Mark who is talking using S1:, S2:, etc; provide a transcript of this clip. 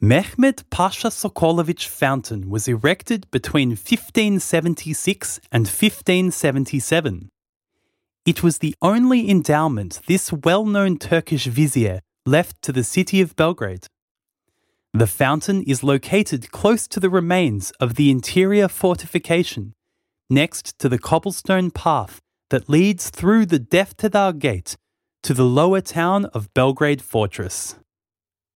S1: Mehmet Pasha Sokolovich Fountain was erected between 1576 and 1577. It was the only endowment this well-known Turkish vizier left to the city of Belgrade. The fountain is located close to the remains of the interior fortification, next to the cobblestone path that leads through the Defterdar Gate to the lower town of Belgrade Fortress.